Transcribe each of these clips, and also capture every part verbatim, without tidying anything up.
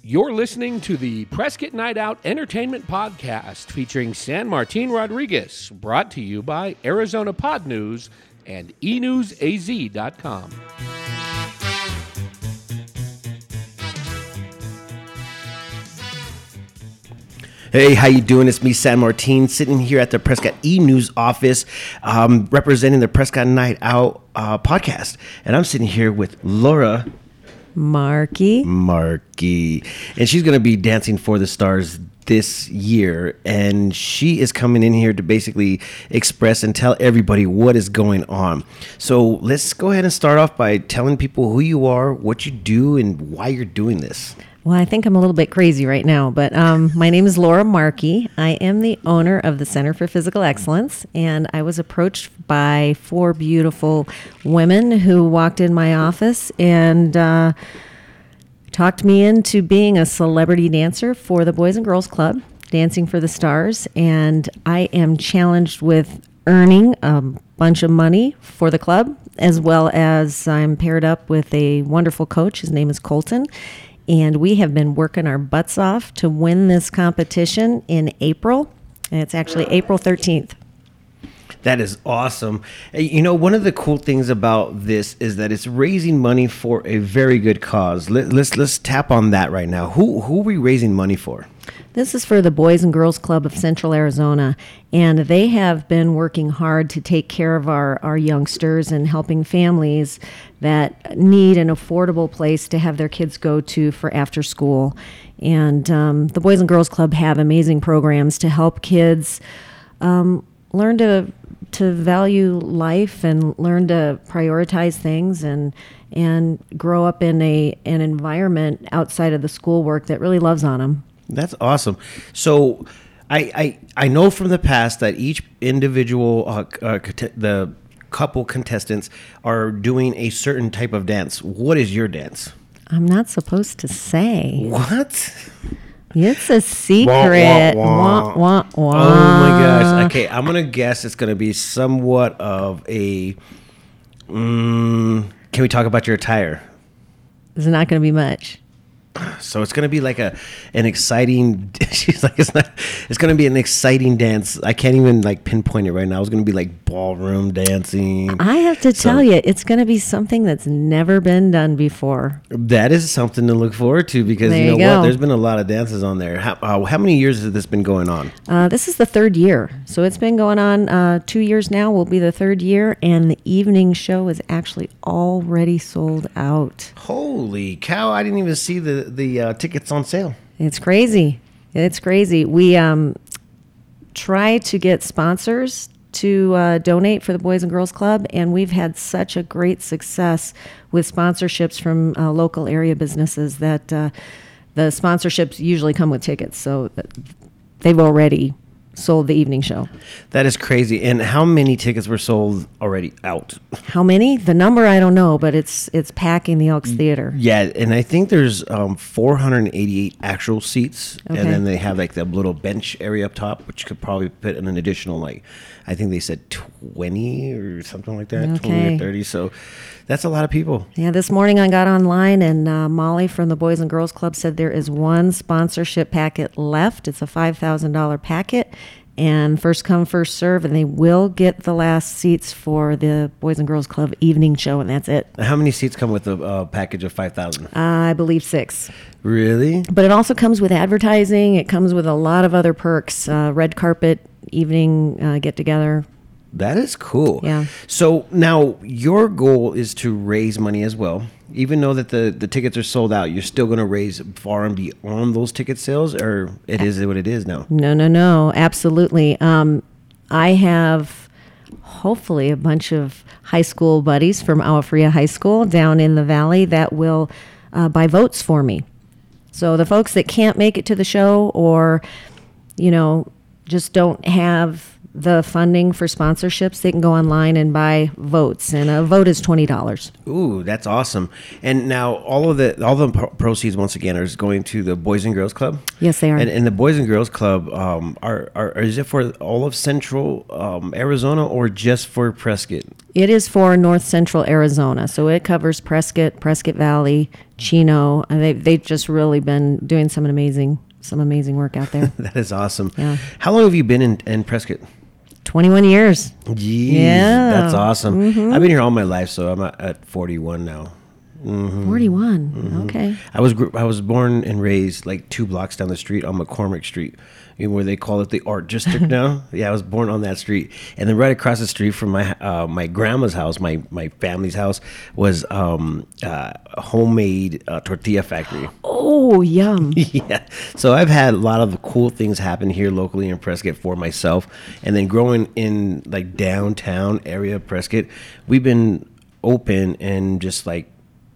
You're listening to the Prescott Night Out Entertainment Podcast featuring San Martin Rodriguez, brought to you by Arizona Pod News and e news a z dot com. Hey, how you doing? It's me, San Martin, sitting here at the Prescott E-News office, um, representing the Prescott Night Out uh, podcast. And I'm sitting here with Laura Markey. Markey. And she's going to be Dancing for the Stars this year. And she is coming in here to basically express and tell everybody what is going on. So let's go ahead and start off by telling people who you are, what you do, and why you're doing this. Well, I think I'm a little bit crazy right now, but um, my name is Laura Markey. I am the owner of the Center for Physical Excellence, and I was approached by four beautiful women who walked in my office and uh, talked me into being a celebrity dancer for the Boys and Girls Club, Dancing for the Stars, and I am challenged with earning a bunch of money for the club, as well as I'm paired up with a wonderful coach. His name is Colton. And we have been working our butts off to win this competition in April. And it's actually April thirteenth. That is awesome. You know, one of the cool things about this is that it's raising money for a very good cause. Let, let's let's tap on that right now. Who who are we raising money for? This is for the Boys and Girls Club of Central Arizona, and they have been working hard to take care of our, our youngsters and helping families that need an affordable place to have their kids go to for after school. And um, the Boys and Girls Club have amazing programs to help kids um, learn to to value life and learn to prioritize things and and grow up in a an environment outside of the schoolwork that really loves on them. That's awesome. So I, I I know from the past that each individual, uh, uh, the couple contestants are doing a certain type of dance. What is your dance? I'm not supposed to say. What? It's a secret. Wah, wah, wah. Wah, wah, wah. Oh my gosh. Okay, I'm going to guess it's going to be somewhat of a... Mm, can we talk about your attire? It's not going to be much. So it's going to be like a an exciting, she's like, it's not, it's going to be an exciting dance. I can't even like pinpoint it right now. It's going to be like ballroom dancing. I have to So- tell you, it's going to be something that's never been done before. That is something to look forward to because There you know you go. what? There's been a lot of dances on there. How, uh, how many years has this been going on? Uh, this is the third year. So it's been going on uh, two years now, will be the third year. And the evening show is actually already sold out. Holy cow. I didn't even see the, the uh, tickets on sale. It's crazy. It's crazy. We um, try to get sponsors to uh, donate for the Boys and Girls Club, and we've had such a great success with sponsorships from uh, local area businesses that uh, the sponsorships usually come with tickets. So they've already sold the evening show. That is crazy. And how many tickets were sold already out? How many? The number I don't know, but it's it's packing the Elks Theater. Yeah, and I think there's um, four hundred eighty-eight actual seats, Okay. and then they have like the little bench area up top, which could probably put in an additional like, I think they said twenty or something like that, twenty Okay. or thirty. So that's a lot of people. Yeah, this morning I got online and uh, Molly from the Boys and Girls Club said there is one sponsorship packet left. It's a five thousand dollars packet, and first come, first serve, and they will get the last seats for the Boys and Girls Club evening show, and that's it. How many seats come with a uh, package of five thousand? Uh, I believe six. Really? But it also comes with advertising. It comes with a lot of other perks, uh, red carpet, evening uh, get-together. That is cool. Yeah. So now your goal is to raise money as well. Even though that the, the tickets are sold out, you're still going to raise far and beyond those ticket sales, or it is what it is now? No, no, no, absolutely. Um, I have hopefully a bunch of high school buddies from Agua Fria High School down in the valley that will uh, buy votes for me. So the folks that can't make it to the show or, you know, just don't have the funding for sponsorships, they can go online and buy votes, and a vote is twenty dollars. Ooh, that's awesome. And now all of the all the pro- proceeds once again are going to the Boys and Girls Club. Yes, they are. And, and the Boys and Girls Club um, are, are is it for all of Central um, Arizona or just for Prescott? It is for North Central Arizona, so it covers Prescott, Prescott Valley, Chino, and they they've just really been doing some amazing some amazing work out there. That is awesome. Yeah. How long have you been in, in Prescott? twenty-one years. Jeez, Yeah. that's awesome. Mm-hmm. I've been here all my life, so I'm at, at forty-one now. forty-one. Mm-hmm. Okay. I was gr- I was born and raised like two blocks down the street on McCormick Street, you know, where they call it the Art District now. Yeah, I was born on that street, and then right across the street from my uh, my grandma's house, my my family's house, was um, uh, a homemade uh, tortilla factory. Oh, yum. Yeah, so I've had a lot of cool things happen here locally in Prescott for myself, and then growing in like downtown area of Prescott, we've been open and just like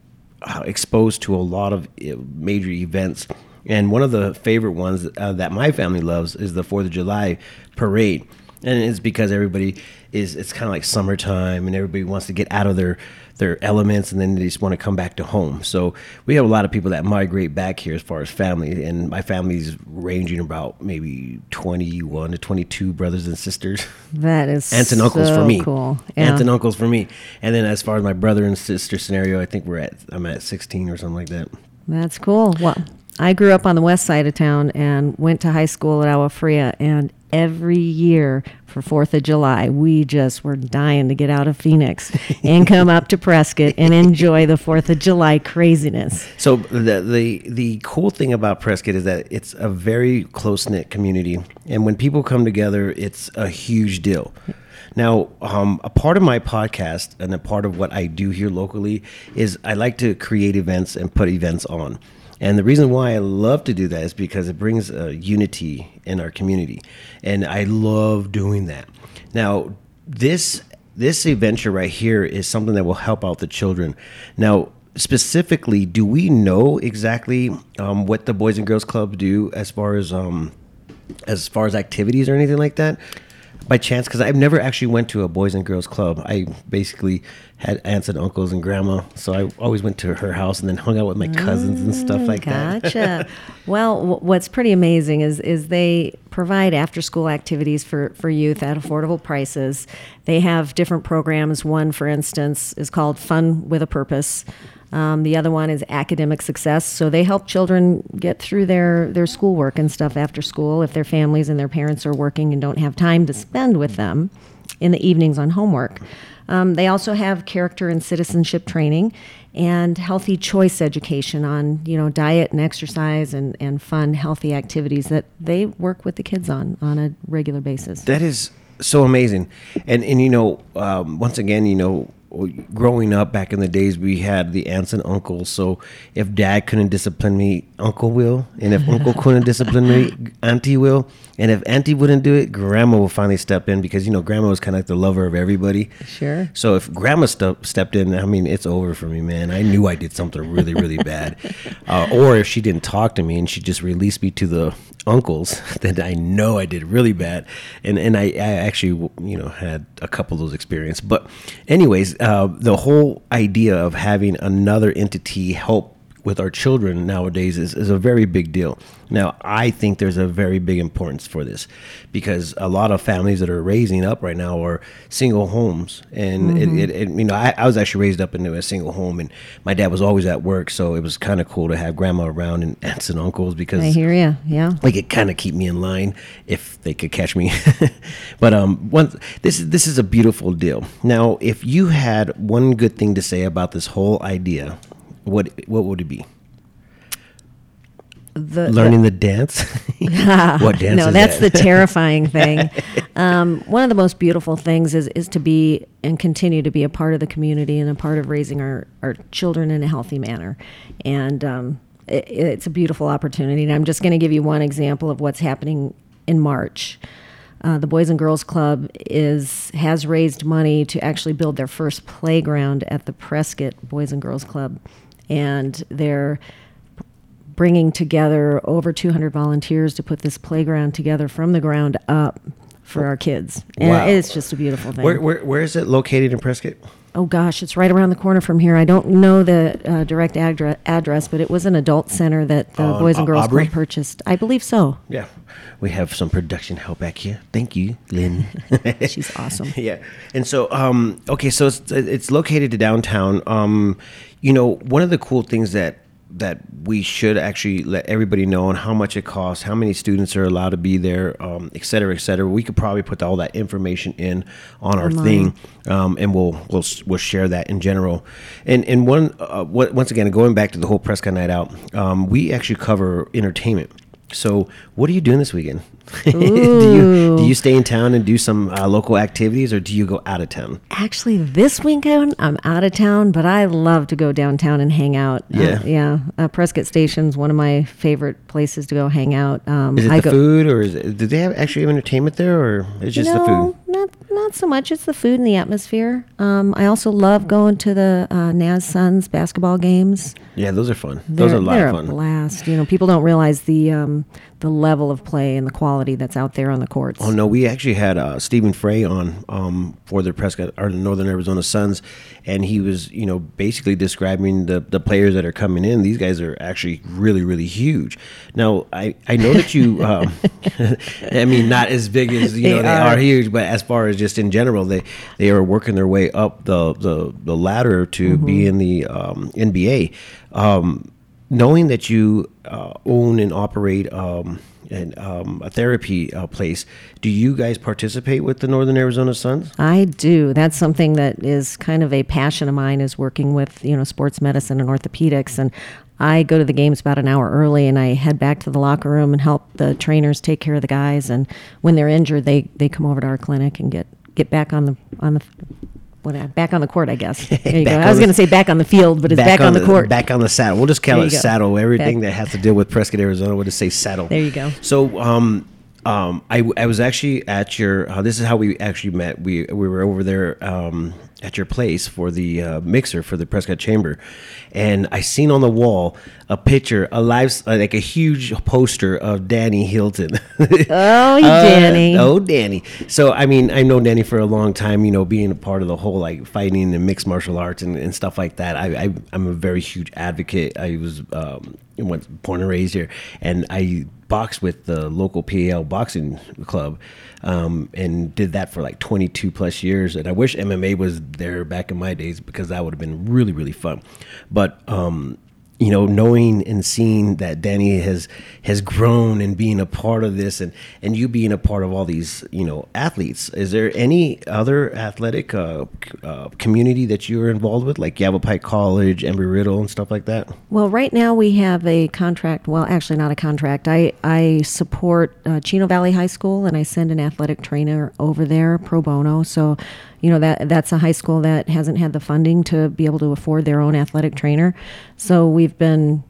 uh, exposed to a lot of uh, major events. And one of the favorite ones uh, that my family loves is the fourth of July parade. And it's because everybody is, it's kind of like summertime and everybody wants to get out of their, their elements, and then they just want to come back to home. So we have a lot of people that migrate back here as far as family. And my family's ranging about maybe twenty-one to twenty-two brothers and sisters. That is Aunts and uncles so for me. cool. Yeah. Aunts and uncles for me. And then as far as my brother and sister scenario, I think we're at, I'm at sixteen or something like that. That's cool. Well, I grew up on the west side of town and went to high school at Agua Fria, and every year for fourth of July, we just were dying to get out of Phoenix and come up to Prescott and enjoy the fourth of July craziness. So the, the the cool thing about Prescott is that it's a very close-knit community, and when people come together, it's a huge deal. Now, um, a part of my podcast and a part of what I do here locally is I like to create events and put events on. And the reason why I love to do that is because it brings uh, unity in our community, and I love doing that. Now, this this adventure right here is something that will help out the children. Now, specifically, do we know exactly um, what the Boys and Girls Club do as far as um, as far as activities or anything like that? By chance, because I've never actually went to a Boys and Girls Club. I basically had aunts and uncles and grandma, so I always went to her house and then hung out with my cousins and stuff like that. Gotcha. Well, w- what's pretty amazing is is they provide after school activities for, for youth at affordable prices. They have different programs. One, for instance, is called Fun with a Purpose. Um, the other one is Academic Success. So they help children get through their, their schoolwork and stuff after school if their families and their parents are working and don't have time to spend with them in the evenings on homework. Um, they also have character and citizenship training and healthy choice education on, you know, diet and exercise and, and fun, healthy activities that they work with the kids on on a regular basis. That is so amazing. And, and you know, um, once again, you know, growing up back in the days, we had the aunts and uncles. So if dad couldn't discipline me, uncle will. And if uncle couldn't discipline me, auntie will. And if auntie wouldn't do it, grandma will finally step in, because, you know, grandma was kind of like the lover of everybody. Sure. So if grandma st- stepped in, I mean, it's over for me, man. I knew I did something really, really bad. Uh, or if she didn't talk to me and she just released me to the uncles, then I know I did really bad. And and I, I actually, you know, had a couple of those experiences. But anyways, uh, the whole idea of having another entity help with our children nowadays is, is a very big deal. Now, I think there's a very big importance for this, because a lot of families that are raising up right now are single homes. And mm-hmm. it, it, it, you know, I, I was actually raised up into a single home, and my dad was always at work. So it was kind of cool to have grandma around and aunts and uncles, because I hear you. Yeah. Like, it kind of keep me in line if they could catch me. But um, one, this is, this is a beautiful deal. Now, if you had one good thing to say about this whole idea, what what would it be? The, Learning the, the dance? What dance no, is that's that? the terrifying thing. Um, one of the most beautiful things is, is to be and continue to be a part of the community and a part of raising our, our children in a healthy manner. And um, it, it's a beautiful opportunity. And I'm just going to give you one example of what's happening in March. Uh, the Boys and Girls Club is has raised money to actually build their first playground at the Prescott Boys and Girls Club. And they're bringing together over two hundred volunteers to put this playground together from the ground up for our kids. And Wow. it's just a beautiful thing. Where, where where is it located in Prescott? Oh gosh, it's right around the corner from here. I don't know the uh, direct addre- address, but it was an adult center that the On Boys and Au- Girls Aubrey? Club purchased. I believe so. Yeah, we have some production help back here. Thank you, Lynn. She's awesome. Yeah, and so um, okay, so it's it's located downtown. Um, you know, one of the cool things that that we should actually let everybody know on how much it costs, how many students are allowed to be there, um, et cetera, et cetera. We could probably put all that information in on our Online. thing, um, and we'll we'll we'll share that in general. And and one uh, what, once again, going back to the whole Prescott Night Out, um, we actually cover entertainment. So, what are you doing this weekend? do you do you stay in town and do some uh, local activities, or do you go out of town? Actually, this weekend I'm out of town, but I love to go downtown and hang out. Yeah. uh, yeah. Uh, Prescott Station's one of my favorite places to go hang out. Um, Is it I the go, food, or is it, do they have actually have entertainment there, or it's just no, the food? not not so much. It's the food and the atmosphere. Um, I also love going to the uh, Naz Suns basketball games. Yeah, those are fun. Those They're, are a lot they're of a fun. blast. You know, people don't realize the um, the level of play and the quality that's out there on the courts. Oh no, we actually had uh, Stephen Frey on um, for the Prescott or the Northern Arizona Suns, and he was, you know, basically describing the, the players that are coming in. These guys are actually really, really huge. Now, I, I know that you, um, I mean, not as big as you know They they are. are huge, but as far as just in general, they they are working their way up the the, the ladder to Mm-hmm. be in the um, N B A. Um, knowing that you uh, own and operate um, and um, a therapy uh, place, do you guys participate with the Northern Arizona Suns? I do. That's something that is kind of a passion of mine, is working with, you know, sports medicine and orthopedics. And I go to the games about an hour early, and I head back to the locker room and help the trainers take care of the guys. And when they're injured, they, they come over to our clinic and get, get back on the on the what back on the court, I guess. There you go. Back I was on the- going to say back on the field, but it's back, on the, court. Back on the saddle. We'll just call There it you go. saddle. Everything Back- that has to deal with Prescott, Arizona, we'll just say saddle. There you go. So, um, um, I, I was actually at your. Uh, this is how we actually met. We we were over there um, at your place for the uh, mixer for the Prescott Chamber, and I seen on the wall a picture, a live, like a huge poster of Danny Hilton. Oh, you Uh, Danny. Oh, Danny. So, I mean, I know Danny for a long time, you know, being a part of the whole like fighting and mixed martial arts and, and stuff like that. I, I, I'm a very huge advocate. I was um, went, born and raised here, and I boxed with the local P A L boxing club um, and did that for like twenty-two plus years. And I wish M M A was there back in my days, because that would have been really, really fun. But, um, you know, knowing and seeing that Danny has has grown and being a part of this, and, and you being a part of all these, you know, athletes, is there any other athletic uh, c- uh, community that you're involved with, like Yavapai College, Embry-Riddle, and stuff like that? Well, right now we have a contract. Well, actually, not a contract. I, I support uh, Chino Valley High School, and I send an athletic trainer over there pro bono. So, you know, that that's a high school that hasn't had the funding to be able to afford their own athletic trainer. So we've been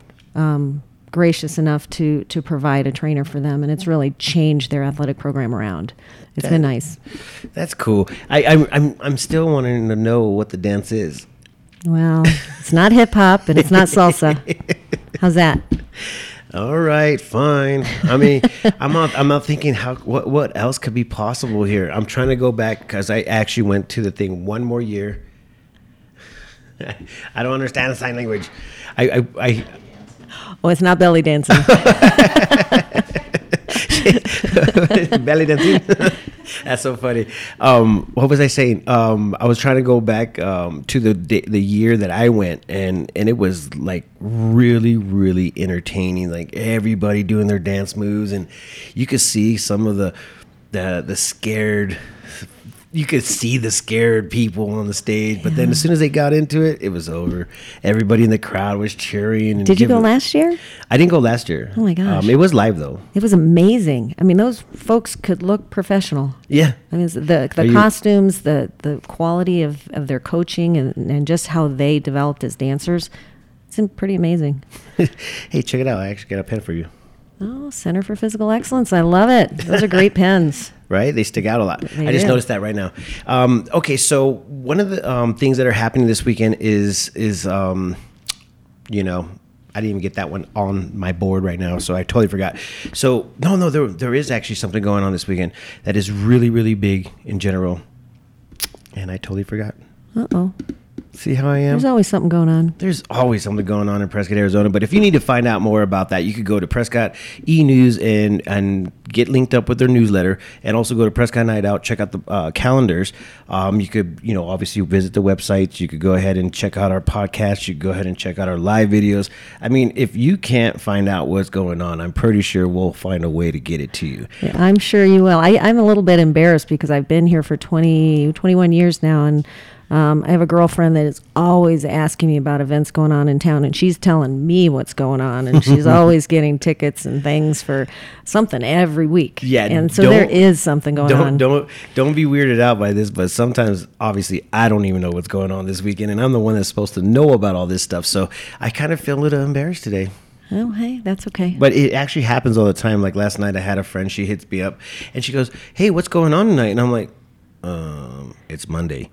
um, gracious enough to to provide a trainer for them, and it's really changed their athletic program around. It's been nice. That's cool. I, I'm, I'm, I'm still wanting to know what the dance is. Well, it's not hip hop and it's not salsa. How's that? All right, fine. I mean, I'm not. I'm not thinking how. What what else could be possible here? I'm trying to go back, because I actually went to the thing one more year. I don't understand the sign language. I I, I Oh, it's not belly dancing. belly dancing. That's so funny. Um, what was I saying? Um, I was trying to go back um, to the the the year that I went, and and it was like really really entertaining. Like everybody doing their dance moves, and you could see some of the the the scared. You could see the scared people on the stage, but then as soon as they got into it, it was over. Everybody in the crowd was cheering. And Did you go giving- last year? I didn't go last year. Oh my gosh. Um, it was live though. It was amazing. I mean, those folks could look professional. Yeah. I mean, the Are the you- costumes, the the quality of, of their coaching, and, and just how they developed as dancers, it's pretty amazing. Hey, check it out. I actually got a pen for you. Oh, Center for Physical Excellence. I love it. Those are great pens. Right? They stick out a lot. They I just do. noticed that right now. Um, okay, so one of the um, things that are happening this weekend is is um, you know, I didn't even get that one on my board right now, so I totally forgot. So no, no, there there is actually something going on this weekend that is really, really big in general, and I totally forgot. Uh oh. See how I am? There's always something going on. There's always something going on in Prescott, Arizona. But if you need to find out more about that, you could go to Prescott E-News and and get linked up with their newsletter, and also go to Prescott Night Out. Check out the uh, calendars. Um, you could, you know, obviously visit the websites. You could go ahead and check out our podcast. You could go ahead and check out our live videos. I mean, if you can't find out what's going on, I'm pretty sure we'll find a way to get it to you. Yeah, I'm sure you will. I, I'm a little bit embarrassed because I've been here for twenty, twenty-one years now, and Um, I have a girlfriend that is always asking me about events going on in town, and she's telling me what's going on, and she's always getting tickets and things for something every week. Yeah, and so there is something going don't, on. Don't don't be weirded out by this, but sometimes, obviously, I don't even know what's going on this weekend, and I'm the one that's supposed to know about all this stuff, so I kind of feel a little embarrassed today. Oh, hey, that's okay. But it actually happens all the time. Like last night, I had a friend, she hits me up, and she goes, hey, what's going on tonight? And I'm like, um, it's Monday.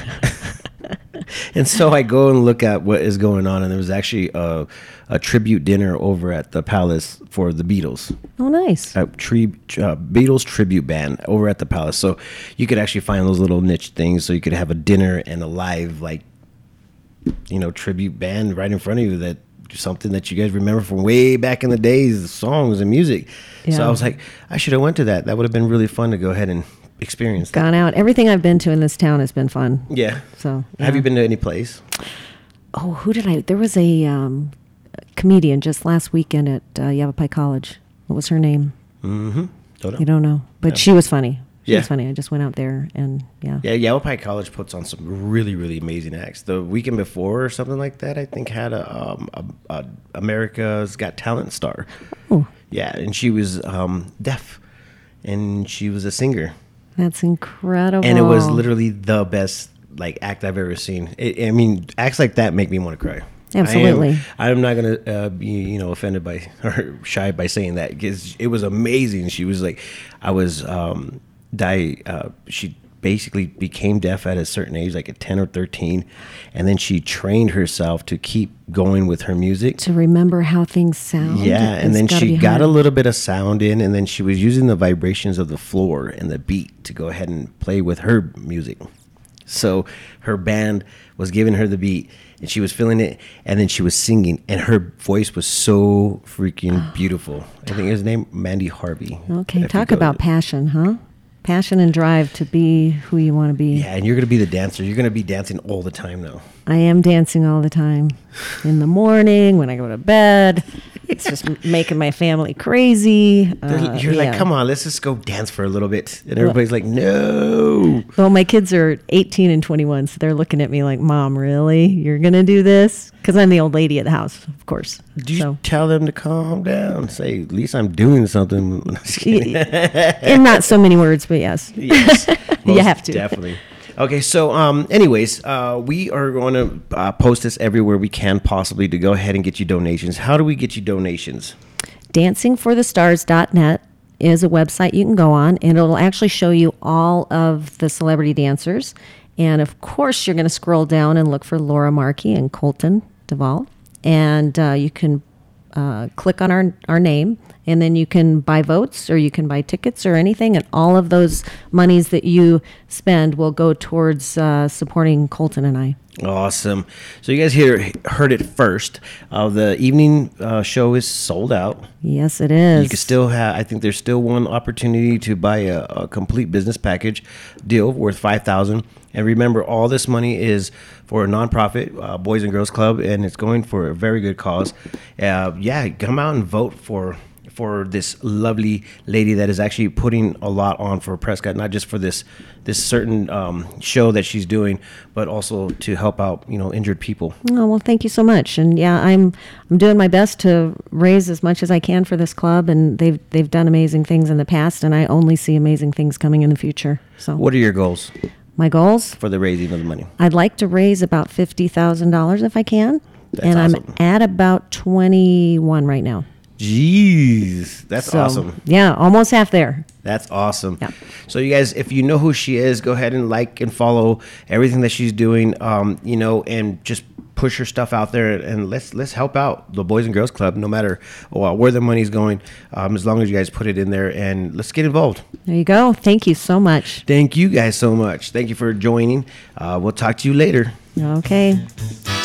And so I go and look at what is going on, and there was actually a, a tribute dinner over at the Palace for the Beatles. Oh, nice. A tri- uh, Beatles tribute band over at the Palace. So you could actually find those little niche things. So you could have a dinner and a live, like, you know, tribute band right in front of you, that something that you guys remember from way back in the days, the songs and music. Yeah. So I was like, I should have went to that. That would have been really fun to go ahead and experience that. Gone out. Everything I've been to in this town has been fun. Yeah. So yeah. Have you been to any place? Oh, who did I? There was a um, comedian just last weekend at uh, Yavapai College. What was her name? Mm-hmm. Don't know. You don't know, but No. she was funny. She Yeah. was funny. I just went out there and yeah. Yeah, Yavapai College puts on some really, really amazing acts. The weekend before or something like that, I think, had a, um, a, a America's Got Talent star. Oh, Yeah, and she was um, deaf, and she was a singer. that's incredible. And it was literally the best like act I've ever seen. It, I mean, acts like that make me want to cry. Absolutely. I am, I'm not gonna uh, be you know offended by or shy by saying that, because it was amazing. She was like, I was um, die. Uh, she basically became deaf at a certain age, like at ten or thirteen, and then she trained herself to keep going with her music. To remember how things sound. Yeah, and It's then gotta she be got hard. a little bit of sound in, and then she was using the vibrations of the floor and the beat to go ahead and play with her music. So her band was giving her the beat, and she was feeling it, and then she was singing, and her voice was so freaking beautiful. I think his name Mandy Harvey. Okay, If you talk go- about passion, huh? Passion and drive to be who you want to be. Yeah, and you're gonna be the dancer. You're gonna be dancing all the time now. I am dancing all the time. In the morning, when I go to bed. It's just m- making my family crazy. They're- Uh, you're like, yeah. come on, let's just go dance for a little bit, and everybody's like, no. Well, my kids are eighteen and twenty-one, so they're looking at me like, Mom, really? You're going to do this? Because I'm the old lady at the house, of course. Do you So, tell them to calm down? Say, at least I'm doing something. I'm just kidding. in not so many words, but yes. Yes, You most have to. definitely. Okay, so um, anyways, uh, we are going to uh, post this everywhere we can possibly to go ahead and get you donations. How do we get you donations? dancing for the stars dot net is a website you can go on, and it'll actually show you all of the celebrity dancers. And of course, you're going to scroll down and look for Laura Markey and Colton Duvall. And uh, you can uh, click on our, our name, and then you can buy votes or you can buy tickets or anything. And all of those monies that you spend will go towards uh, supporting Colton and I. Awesome. So you guys hear, heard it first. Uh, the evening uh, show is sold out. Yes, it is. You can still have, I think there's still one opportunity to buy a, a complete business package deal worth five thousand dollars. And remember, all this money is for a nonprofit, uh, Boys and Girls Club, and it's going for a very good cause. Uh, yeah, come out and vote for for this lovely lady that is actually putting a lot on for Prescott, not just for this this certain um, show that she's doing, but also to help out, you know, injured people. Oh, well, thank you so much. And yeah, I'm I'm doing my best to raise as much as I can for this club, and they've they've done amazing things in the past, and I only see amazing things coming in the future. So What are your goals my goals? for the raising of the money? I'd like to raise about fifty thousand dollars if I can, That's and awesome. I'm at about twenty-one right now. Jeez, that's So, awesome. Yeah, almost half there. That's awesome. Yeah. So you guys, if you know who she is, go ahead and like and follow everything that she's doing. Um, you know, and just push your stuff out there, and let's let's help out the Boys and Girls Club, no matter uh, where the money's going, um, as long as you guys put it in there, and let's get involved. There you go. Thank you so much. Thank you guys so much. Thank you for joining. Uh, we'll talk to you later. Okay.